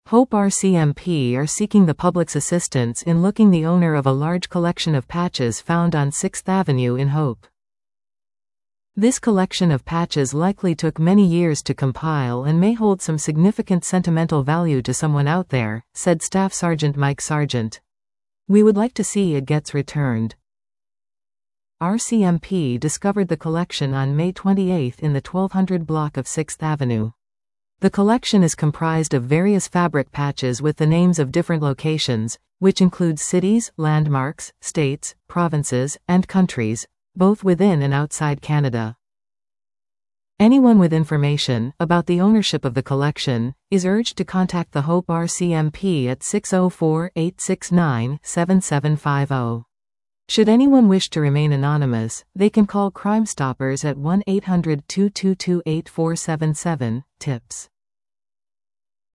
Hope RCMP are seeking the public's assistance in looking the owner of a large collection of patches found on 6th Avenue in Hope. This collection of patches likely took many years to compile and may hold some significant sentimental value to someone out there, said Staff Sergeant Mike Sargent. We would like to see it gets returned. RCMP discovered the collection on May 28 in the 1200 block of 6th Avenue. The collection is comprised of various fabric patches with the names of different locations, which include cities, landmarks, states, provinces, and countries, both within and outside Canada. Anyone with information about the ownership of the collection is urged to contact the Hope RCMP at 604-869-7750. Should anyone wish to remain anonymous, they can call Crime Stoppers at 1-800-222-8477, tips.